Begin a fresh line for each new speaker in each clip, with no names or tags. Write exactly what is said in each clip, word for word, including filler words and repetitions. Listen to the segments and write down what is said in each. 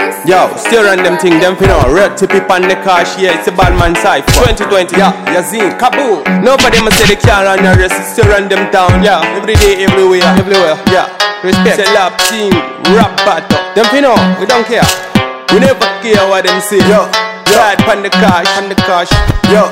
Yo, still run them thing, them finna red tip it on the car, yeah, it's a bad man side. twenty twenty, yeah, Yazin, kaboom. Nobody must say they can't run the rest, still run them down, yeah. Every day, everywhere, everywhere, yeah. Respect, say lap team, rap battle. Them finna, we don't care. We never care what them say. Yo, ride on the cash, on the cash, yo.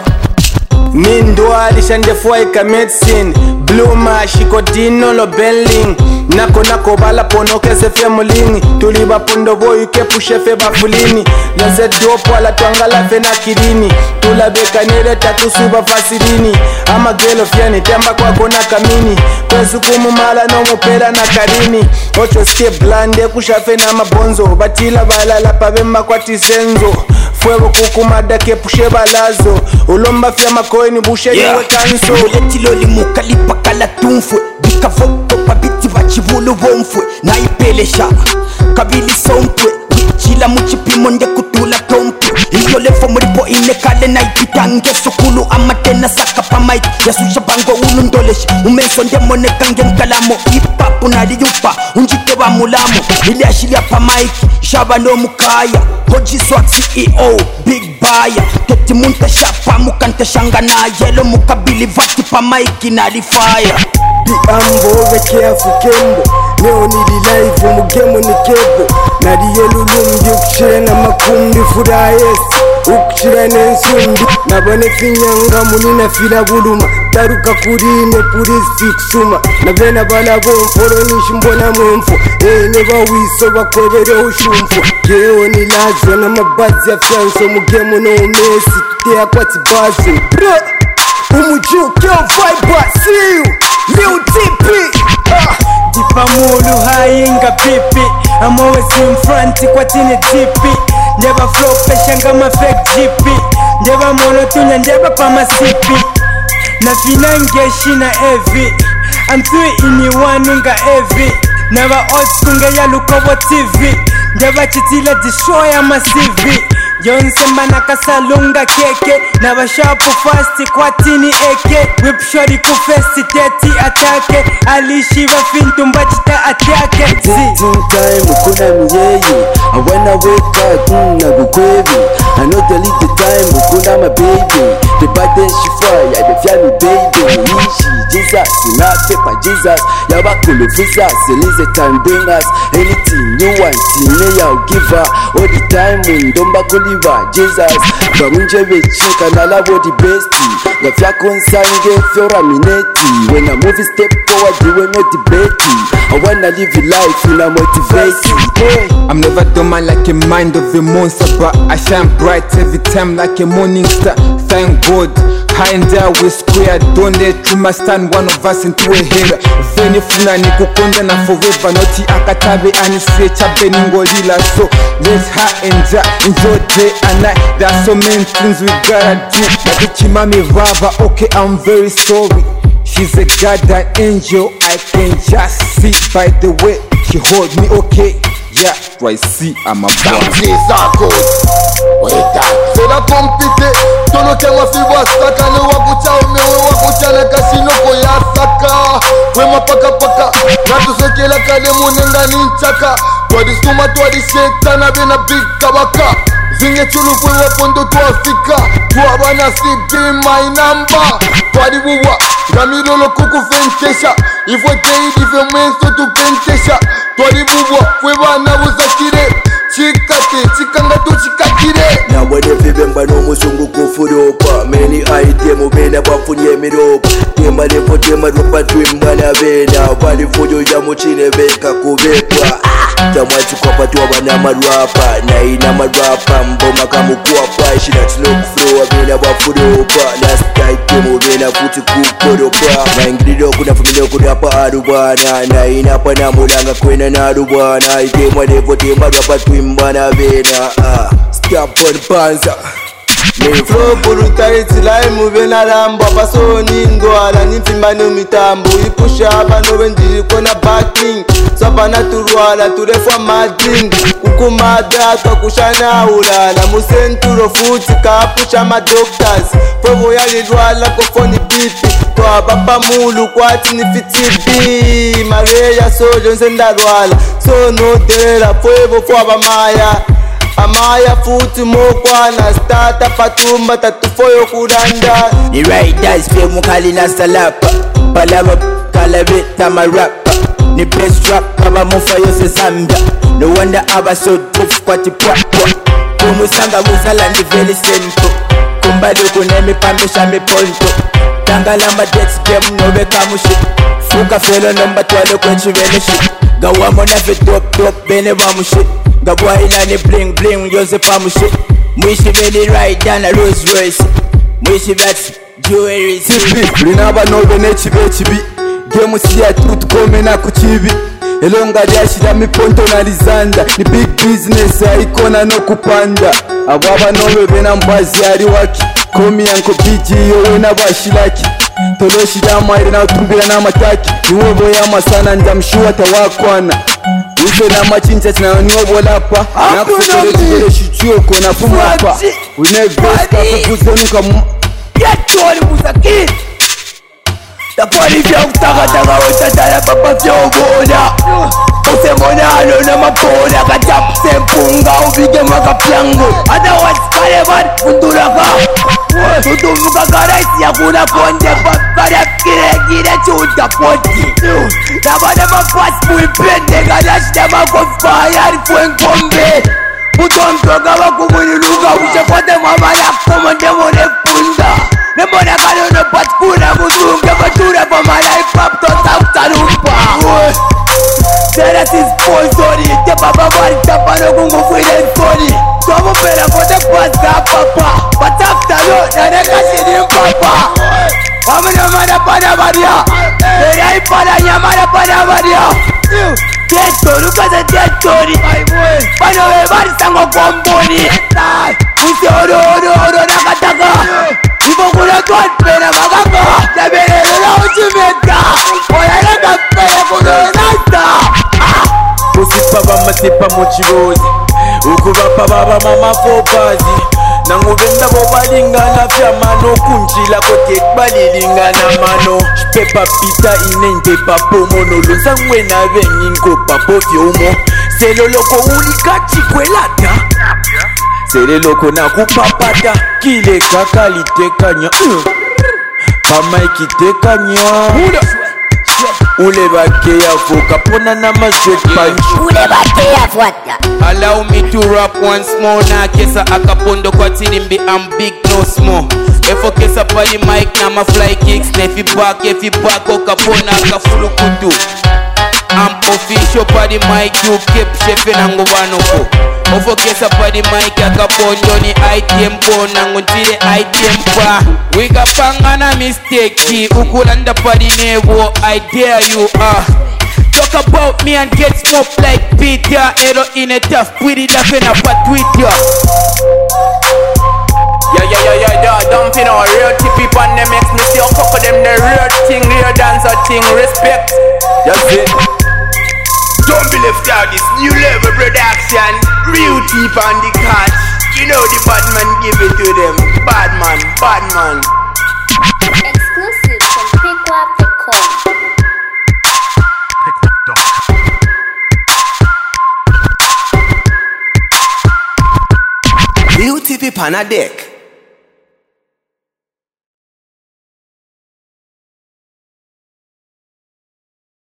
Mindwa lishande fuaika medicine Blue mashi kodino lo belling Nako nako bala pono kese fe mulini Tuliba pundo boy kepu shefe bafulini Yanze dopo ala tuangala fe na kirini Tula beka nere tatu suba fasilini Ama gelo fiani temba kwa kona kamini Kwezu kumumala no mupela na karini Ocho skie blande kushafe na mabonzo Batila balala pabema kwa tisenzo Fuego kukumada kepushe balazo Ulomba fya makoi ni bushe yeah. Niwe kanso
Muletilo limuka lipakala tumfwe Bika voko pabiti vachivulu womfwe Na ipelesha kabili sompwe Wichila muchipimo nde kutula tompwe Iyo lefo muripo inekale na ipitange Sokulu amatena saka pa mike Yasusha bango unundoleshi Umeso nde mone kange nkalamo Ipapu na liyupa unjite wa mulamo Ili ashilia pa mike Shaba no mukaya Hoji swag C E O Big buyer Keti munta shapa mukante shangana Yelo mukabili vati pa mike na li fire
Di ambo veke afukembo Neo nili live umugemo ni kebo Nadi yelu lumbi ukishire na makumbi Fuda yesi ukishire nensumbi Nabane finyanga munina fila buluma Taruka kurine purisi kusuma Nabena bala gomforo nishimbona mwemfo Eh neba wiso bakwebere ushumfo Geo ni lazo na mabazi ya fianso Mugemo no umesi tutea kwa tibazi Bro Umuju kyo vibe see you Lil T P uh.
Dipa mulu hainga pipi I'm always in front kwa tini tipi Ndeba flow pesha ngama fake jipi Ndeba mono tunya ndeba pa masipi Na finangeshi na evi I'm three in one nga evi Never odds kunge ya lukobo T V Ndeba chitila destroy ama C V Jonse mana kasalunga keke Na bashapu fasti kwa tini eke Whip shori ku festi teti atake Alishi vafintu mbachita atake
Ting time ukuna miyeye I wanna wake up na gukwevi I know the lead the time ukuna my baby The bad she fire the fiami baby Ishi Jesus na pepa Jesus Yabakulu visa Selize time bring us Anything you want me I'll give her all the time Ndomba kuliva Jesus Bamunje bechika na labo the bestie Gafya konsange fiora mineti When I move step forward you will not debate I wanna live a life in a motivation hey.
I'm never dumb man like a mind of a monster But I shine bright every time like a morning star Thank God high and there we square Don't let Truma stand one of us into a hater Feni funa ni kukonda na forever Noti akatabe anise chabe ningolila So let's high and there enjoy day and night There are so many things we gotta do Like chimami rava okay I'm very sorry She's a goddamn angel, I can just see by the way she hold me okay. Yeah, I see I'm a bounce.
C'est ça cause. C'est la compité. Tono kema fiwa saka ne wakucha umewe wakucha na kasino koya saka. Wema paka paka. Natu sekela kade munenga ninchaka. Twadi suma twadi shetana bena big kabaka. Zinge chulu kwe wapondo tuafika. Tuabana sipi my number. Twadi buwa. Gamilolo kuku fentesha. Ifwe keidi fe mwenso tu pentesha. Twadi buwa. Fwe bana buzakire. Chikate, chikanga tu chikakire.
Na wade vibemba no musungu kufuropa. Many item bena bafunye miropa. Tema lepo tema ropa twimba na bena. Vali fujo ya muchine beka kubekwa. Jamwa chukapa tuwa bana marwapa. Na ina marwapa mboma kamukuapa. Shina tino kufroa bena bafuropa. Last item bena futi kukoropa. Na ingrido kuna familio kuna pa arubana. Na ina pa na mulanga kwena na arubana. Itemwa lepo tema ropa twimba na bena. Ah, stop on panza. Me flow buruta itilai muvena rambo Paso nindwala nifimba no mitambo Ipusha abano benjiri kona backing Sabana turuala turefwa madring Kukumada kwa kushana ulala Musenturo futi kapusha ma doctors Fwevo yali rwala kofoni bipi Kwa bapa mulu kwa tini fitibi Mareya sojo nsenda rwala So no dela fwevo fwa bamaya
amaya futhi mokwana starta patumba tatufoyo kuranda.
The riders feel mukali na salapa palava kalabita marapa. The best rap kama mufa yose Zambia. No wonder aba so tough kwa tipwapwa. Kumusanga muzala ni very simple. Kumbali kunemi pambisha mi ponto. Tangala ma dex game nobe kamushi. Fuka felo nomba twalo kwenchi vene shit. Gawamo na ve top top bene bamushi. Gabwa ina ni bling bling yose pamushi. Mwishi veni ride down a Rolls Royce. Mwishi vats jewelry.
Tipi, linaba nobe nechi bechi bi. Gemu siya tutu kome na kuchibi. Elonga lyashira miponto na lizanda. Ni big business haikona no kupanda. Ababa nobe bena mbazi ari waki. Komi yanko biji yowe na bashilaki. Toloshi ya mairi na utumbira na mataki. Niwebo ya masana njamshuwa tawakwana. Uze na machincha china nyobo lapa. Na kufutele jibele shichuo kona fumapa. Uneveska kufuze nuka mu
Yachori musaki. Tapori vya utaka taka utatara papa vya ugoda. Use monano na mapona kachapse mpunga ubige mwaka piangu. Otherwise kalevan funduraka. Tutumuka karaisi ya kuna konde papara kire kire chuta poti. Nabana mapasi muipende kadashi na makofayari fuen kombe. Puto mtoka wakumuniluka ushe kote mama lako mwende mwone funda. Nemona kanono patkuna muzunge matura pa my life up to sautarumpa. Sera si sponsori, te baba mari tapano kungu fuile nsoni. Tomo pera kote pasta papa, but after lo nane kashini mpapa. Wamuna mana pana maria, nera ipana nyamana pana maria. Tetori ukaza tetori, pano webari sango komboni. Use oro oro oro nakataka. Ibokula twatpera maganga Naberera uchimeta Oyareka pera kunonasta
Kusipa bamasipa muchibozi Ukubapa baba mama fopazi Nangubenda bobalingana fyamano kunchila kote balilingana mano Pepa pita inende papo monolo Sangwe na venginko papo fyomo Selo loko ulikachi kwelata Sele loko na kupapata Kile kaka litekanya Kama ikitekanya Ule bake ya foka Pona na maswet punch
Ule bake ya fwata.
Allow me to rap once more. Na kesa akapondo kwa tirimbi I'm big no small. Efo kesa pali mic na ma fly kicks. Nefi back efi back okapona akafulu kutu. I'm official pa the mic, you keep chefing and go wanoko. Ofo kesa pa the mic, akapondo ni item po nango ntile item pa. Wika panga na mistake, ukulanda pa the nevo, I dare you ah. Talk about me and get smoked like Peter. Ero in a tough, put it up in a pat with ya. Yeah, yeah, yeah, yeah, yeah, don't you know, real tippy pan them makes me see a couple them the real thing, real dancer thing, respect. That's it. Don't be left out this new level production. Real tip on the catch. You know the bad man give it to them. Bad man, bad man.
Exclusive from Pickwap dot com.
Beauty pan a deck.